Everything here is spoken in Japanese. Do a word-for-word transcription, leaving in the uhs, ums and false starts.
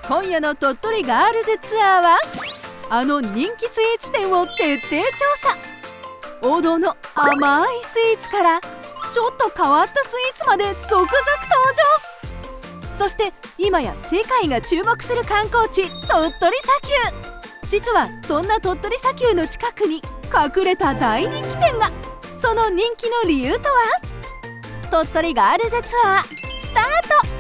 今夜の鳥取ガールズツアーはあの人気スイーツ店を徹底調査。王道の甘いスイーツからちょっと変わったスイーツまで続々登場。そして今や世界が注目する観光地、鳥取砂丘。実はそんな鳥取砂丘の近くに隠れた大人気店が。その人気の理由とは？鳥取ガールズツアースタート。